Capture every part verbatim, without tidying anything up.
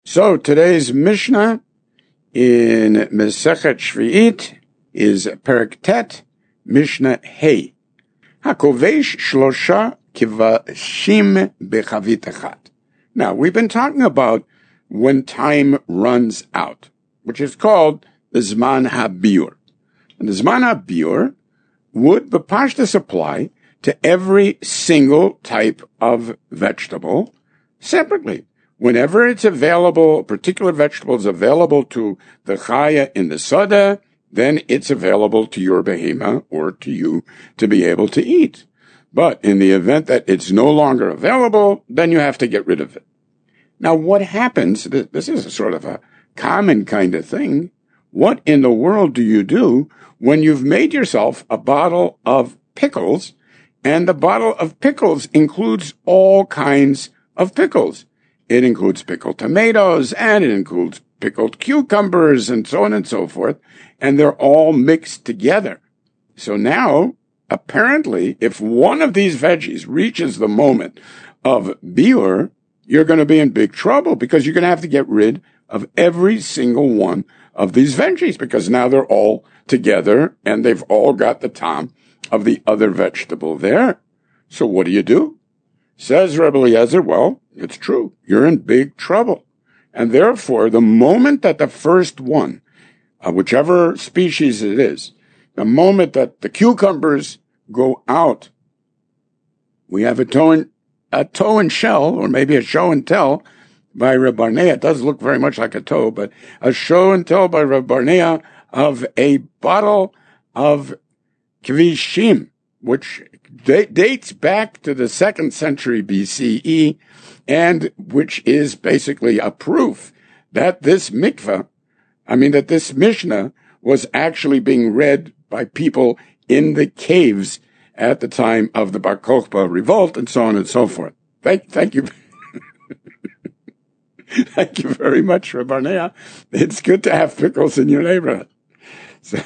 So today's Mishnah in Mesechet Shvi'it is Perek Tet, Mishnah Hey. Hakovesh shlosha kivashim bechavit echad. Now, we've been talking about when time runs out, which is called the Zman HaBiur. And the Zman HaBiur would b'pashtus apply to every single type of vegetable separately. Whenever it's available, a particular vegetable is available to the chaya in the sada, then it's available to your behema or to you to be able to eat. But in the event that it's no longer available, then you have to get rid of it. Now, what happens, this is a sort of a common kind of thing. What in the world do you do when you've made yourself a bottle of pickles, and the bottle of pickles includes all kinds of pickles? It includes pickled tomatoes, and it includes pickled cucumbers, and so on and so forth, and they're all mixed together. So now, apparently, if one of these veggies reaches the moment of biur, you're going to be in big trouble, because you're going to have to get rid of every single one of these veggies, because now they're all together, and they've all got the tam of the other vegetable there. So what do you do? Says Rebbe Eliezer, well, it's true. You're in big trouble. And therefore, the moment that the first one, uh, whichever species it is, the moment that the cucumbers go out, we have a toe and, a toe and shell, or maybe a show and tell by Reb Barnea. It does look very much like a toe, but a show and tell by Reb Barnea of a bottle of kvishim, which dates back to the second century B C E, and which is basically a proof that this mikveh, I mean, that this Mishnah was actually being read by people in the caves at the time of the Bar Kokhba revolt, and so on and so forth. Thank, thank you. Thank you very much, Reb Barnea. It's good to have pickles in your neighborhood. So,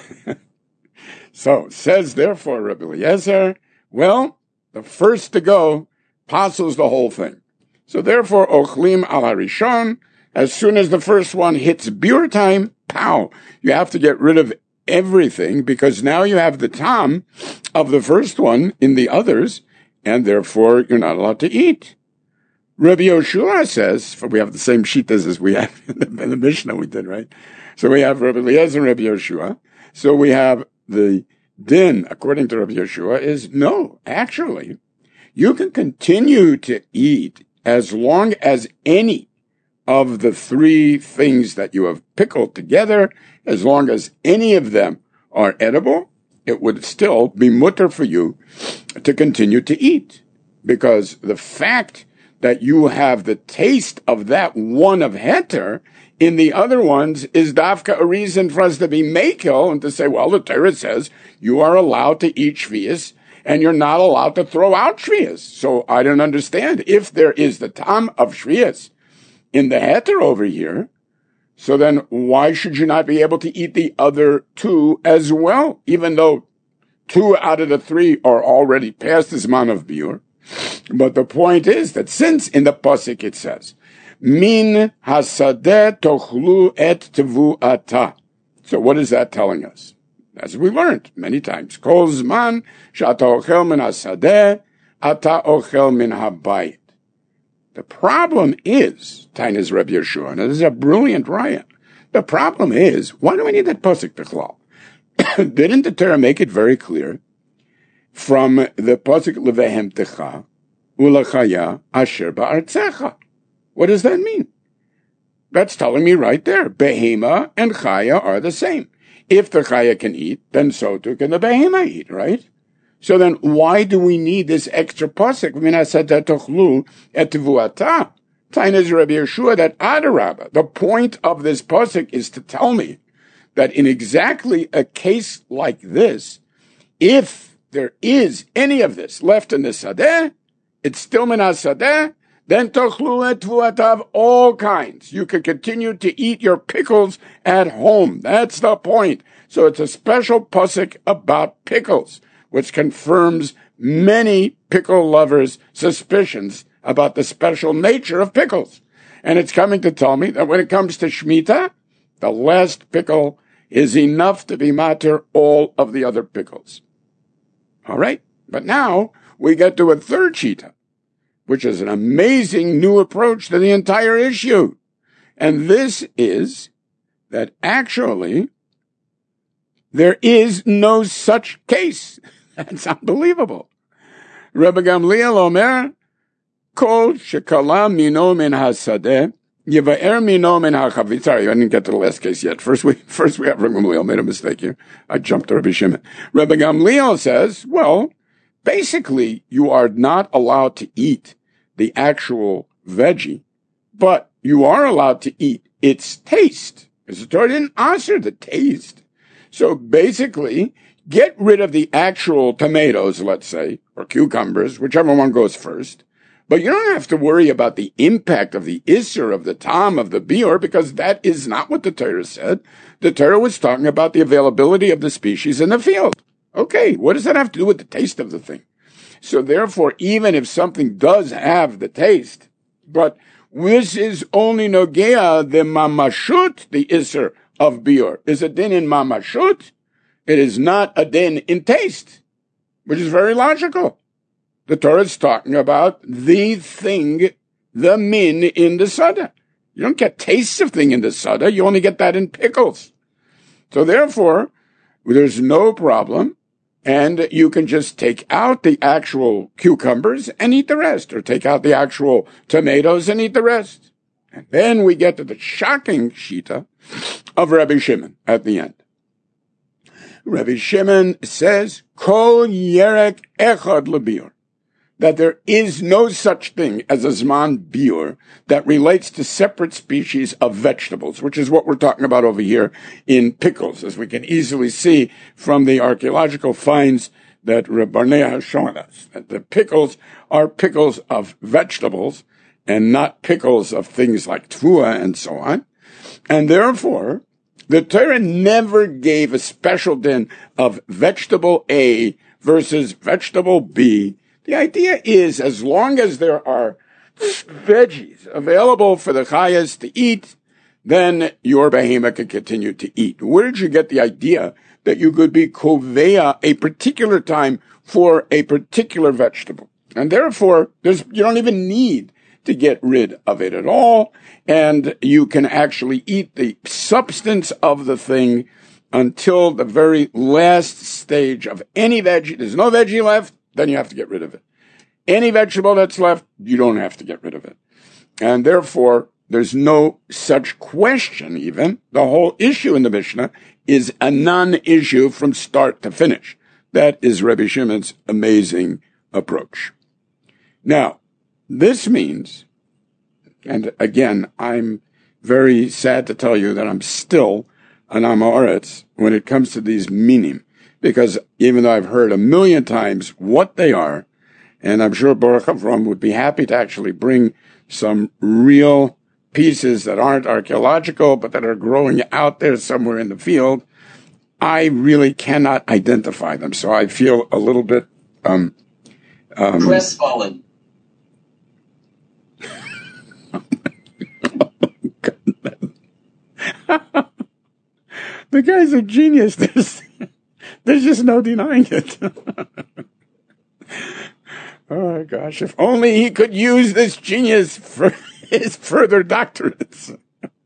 so says therefore Reb Eliezer, well, the first to go passes the whole thing. So therefore, ochlim al harishon, as soon as the first one hits biur time, pow, you have to get rid of everything, because now you have the tam of the first one in the others, and therefore you're not allowed to eat. Rabbi Yoshua says, for we have the same shitas as we have in the, in the Mishnah we did, right? So we have Rabbi Eliezer and Rabbi Yoshua. So we have the din, according to Rabbi Yoshua, is no, actually, you can continue to eat as long as any of the three things that you have pickled together, as long as any of them are edible, it would still be mutter for you to continue to eat. Because the fact that you have the taste of that one of heter in the other ones is dafka a reason for us to be mekel and to say, well, the Torah says you are allowed to eat shvius and you're not allowed to throw out shvius. So I don't understand. If there is the tam of shvius in the heter over here, so then why should you not be able to eat the other two as well, even though two out of the three are already past the zman of biur? But the point is that since in the pasuk it says, min hasadeh tochlu et tevu'ata. So what is that telling us? As we learned many times, kol zman shata ochel min hasadeh, ata ochel min habayit. The problem is, Tainas Reb Yeshua, and this is a brilliant raya. The problem is, why do we need that pasuk bichlal? Didn't the Torah make it very clear from the pasuk levehem techa ulachaya asher ba'artzecha? What does that mean? That's telling me right there, behema and chaya are the same. If the chaya can eat, then so too can the behema eat, right? So then why do we need this extra pasuk? Min hasadeh tochlu et tevu'ata. Tainas Rabbi Yeshua, that adarabba, the point of this pasuk is to tell me that in exactly a case like this, if there is any of this left in the sadeh, it's still min hasadeh, then tochlu et tevu'ata, all kinds. You can continue to eat your pickles at home. That's the point. So it's a special pasuk about pickles, which confirms many pickle lovers' suspicions about the special nature of pickles. And it's coming to tell me that when it comes to Shemitah, the last pickle is enough to be matter all of the other pickles. All right? But now we get to a third shita, which is an amazing new approach to the entire issue. And this is that actually there is no such case. That's unbelievable. Rebbe Gamliel Omer, Kol shekala mino min hasadeh, Yiva'er mino min ha'chavit. Sorry, I didn't get to the last case yet. First we, first we have Rebbe Gamliel. Made a mistake here. I jumped to Rebbe Shimon. Rebbe Gamliel says, well, basically, you are not allowed to eat the actual veggie, but you are allowed to eat its taste. Because the Torah didn't answer the taste. So basically, get rid of the actual tomatoes, let's say, or cucumbers, whichever one goes first. But you don't have to worry about the impact of the Isser, of the Tam, of the Bior, because that is not what the Torah said. The Torah was talking about the availability of the species in the field. Okay, what does that have to do with the taste of the thing? So therefore, even if something does have the taste, but this is only nogea the mamashut, the Isser of Bior. Is a din in mamashut? It is not a din in taste, which is very logical. The Torah is talking about the thing, the min in the sada. You don't get tastes of thing in the sada. You only get that in pickles. So therefore, there's no problem. And you can just take out the actual cucumbers and eat the rest, or take out the actual tomatoes and eat the rest. And then we get to the shocking shita of Rabbi Shimon at the end. Rabbi Shimon says, Kol yerek echad lebiur, that there is no such thing as a zman biur that relates to separate species of vegetables, which is what we're talking about over here in pickles, as we can easily see from the archaeological finds that Reb Barnea has shown us, that the pickles are pickles of vegetables and not pickles of things like tfua and so on. And therefore, the Torah never gave a special din of vegetable A versus vegetable B. The idea is, as long as there are veggies available for the chayas to eat, then your behemoth can continue to eat. Where did you get the idea that you could be kovea a particular time for a particular vegetable? And therefore, there's, you don't even need to get rid of it at all, and you can actually eat the substance of the thing until the very last stage of any veggie. There's no veggie left, then you have to get rid of it. Any vegetable that's left, you don't have to get rid of it. And therefore, there's no such question even. The whole issue in the Mishnah is a non-issue from start to finish. That is Rabbi Shimon's amazing approach. Now, this means, and again, I'm very sad to tell you that I'm still an Amoritz when it comes to these minim, because even though I've heard a million times what they are, and I'm sure Baruch Avram would be happy to actually bring some real pieces that aren't archaeological, but that are growing out there somewhere in the field, I really cannot identify them. So I feel a little bit um, um, crestfallen. The guy's a genius. There's, there's just no denying it. Oh my gosh, if only he could use this genius for his further doctorates.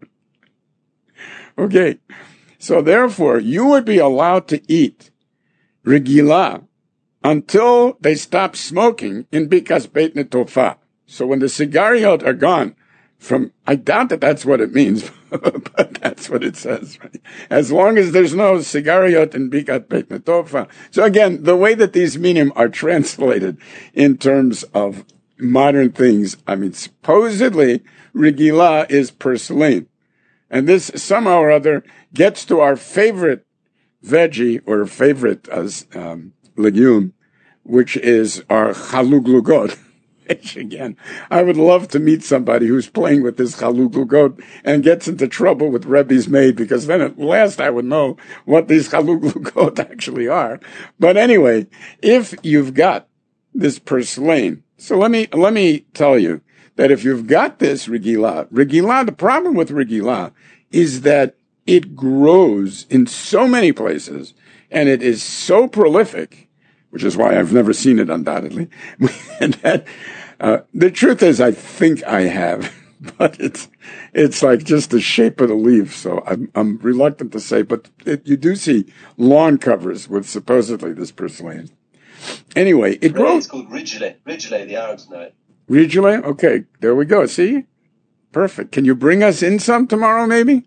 Okay, so therefore, you would be allowed to eat regila until they stop smoking in Bikas Beit Netofa. So when the cigariot are gone from, I doubt that that's what it means, but that's what it says, right? As long as there's no cigariot in Bikat Beit Netofa. So again, the way that these minim are translated in terms of modern things, I mean, supposedly, regila is purslane. And this somehow or other gets to our favorite veggie or favorite uh, um, legume, which is our chaluglugot. Again, I would love to meet somebody who's playing with this chaluglugot and gets into trouble with Rebbe's maid, because then at last I would know what these chaluglugot actually are. But anyway, if you've got this purslane, so let me let me tell you that if you've got this Regilah, Regilah, the problem with Regilah is that it grows in so many places and it is so prolific, which is why I've never seen it undoubtedly. and that, uh, the truth is I think I have, but it's, it's like just the shape of the leaf. So I'm, I'm reluctant to say, but it, you do see lawn covers with supposedly this purslane. Anyway, it really, grows. It's called Ridgely. Ridgely, the Arabs know it. Ridgely? Okay, there we go. See? Perfect. Can you bring us in some tomorrow, maybe?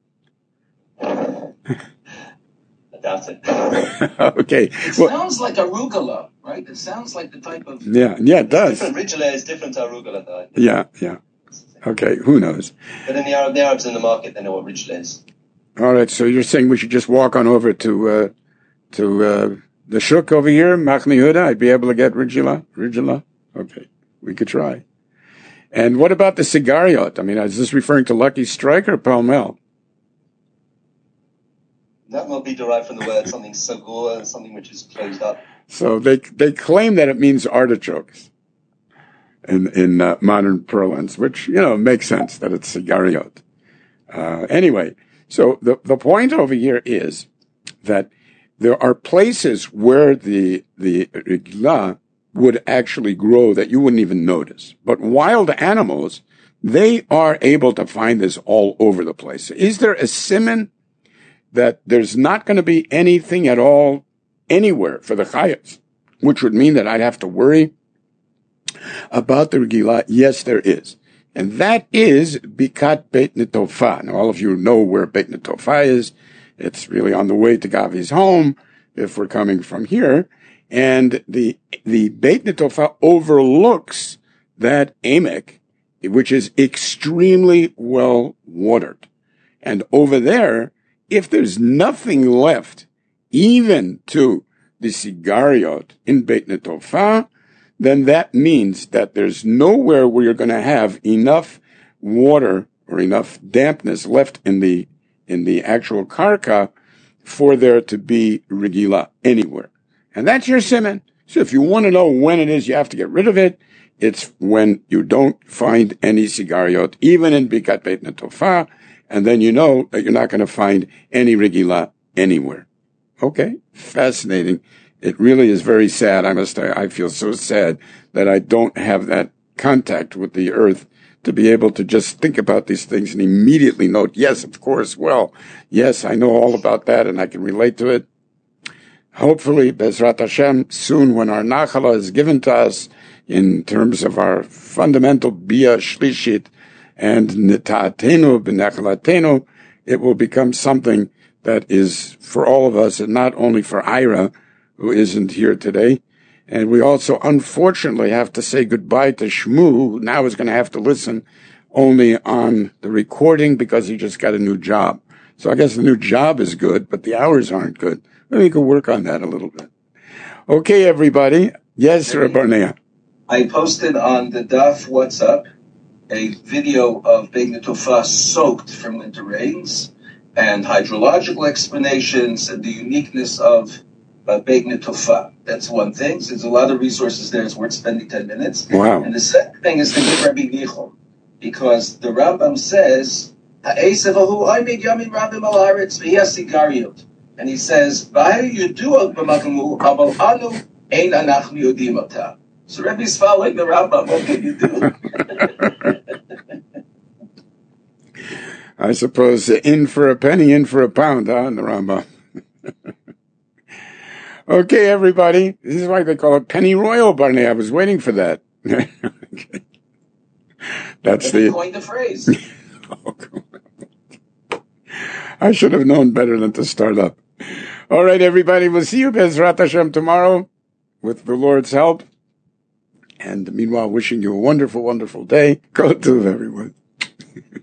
I doubt it. Okay. It well, sounds like arugula, right? It sounds like the type of... Yeah, yeah, it does. Different. Ridgely is different to arugula, though. Yeah, yeah. Okay, who knows? But in the, Arab, the Arabs in the market, they know what Ridgely is. All right, so you're saying we should just walk on over to uh, to uh, the shuk over here, Machne Yehuda? I'd be able to get Ridgely? Ridgely? Okay, we could try. And what about the cigariot? I mean, is this referring to Lucky Strike or Pall Mall? That will be derived from the word something sagur, something which is closed up. So they they claim that it means artichokes in in uh, modern parlance, which, you know, makes sense that it's cigariot. Uh, anyway, so the, the point over here is that there are places where the the Regilah would actually grow that you wouldn't even notice. But wild animals, they are able to find this all over the place. Is there a siman that there's not going to be anything at all anywhere for the chayas, which would mean that I'd have to worry about the Regilah? Yes, there is. And that is Bikat Beit Netofa. Now, all of you know where Beit Netofa is. It's really on the way to Gavi's home, if we're coming from here. And the the Beit Netofa overlooks that Emek, which is extremely well watered. And over there, if there's nothing left, even to the Sigariot in Beit Netofa, then that means that there's nowhere where you're going to have enough water or enough dampness left in the in the actual karka for there to be Regilah anywhere. And that's your siman. So if you want to know when it is you have to get rid of it, it's when you don't find any Sigariot, even in Bikat Beit Netofa, and then you know that you're not going to find any Regilah anywhere. Okay, fascinating. It really is very sad. I must say, I feel so sad that I don't have that contact with the earth to be able to just think about these things and immediately note, yes, of course, well, yes, I know all about that and I can relate to it. Hopefully, Bezrat Hashem, soon when our Nachala is given to us in terms of our fundamental Bia Shlishit and Nita'atenu B'Nechalatenu, it will become something that is for all of us and not only for Ira, who isn't here today. And we also, unfortunately, have to say goodbye to Shmu, who now is going to have to listen only on the recording because he just got a new job. So I guess the new job is good, but the hours aren't good. Maybe we could work on that a little bit. Okay, everybody. Yes, Reb Barnea. I posted on the Daf WhatsApp a video of Beit Netofa soaked from winter rains and hydrological explanations and the uniqueness of uh, Beit Netofa. That's one thing. So there's a lot of resources there. It's worth spending ten minutes. Wow. And the second thing is to give Rabbi Nichol, because the Rambam says, "Ha'esev ahu ha'imid yamin rabim al haaretz v'yasigariyot," and he says, "V'hayu yudu b'makamu aval anu ein anachnu yodim ota." So Rebbe's following the Rambam. What can you do? I suppose uh, in for a penny, in for a pound, huh, in the Rambam. Okay, everybody. This is why they call it Penny Royal, Barney. I was waiting for that. Okay. That's the... coined the phrase. Oh, I should have known better than to start up. All right, everybody. We'll see you, Bezrat Hashem, tomorrow with the Lord's help. And meanwhile, wishing you a wonderful, wonderful day. Go to everyone.